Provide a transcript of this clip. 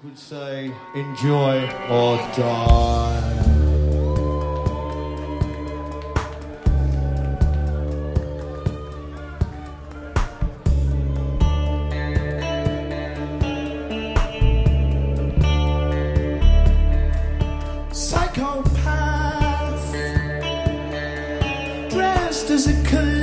would say enjoy or die. Psychopath dressed as a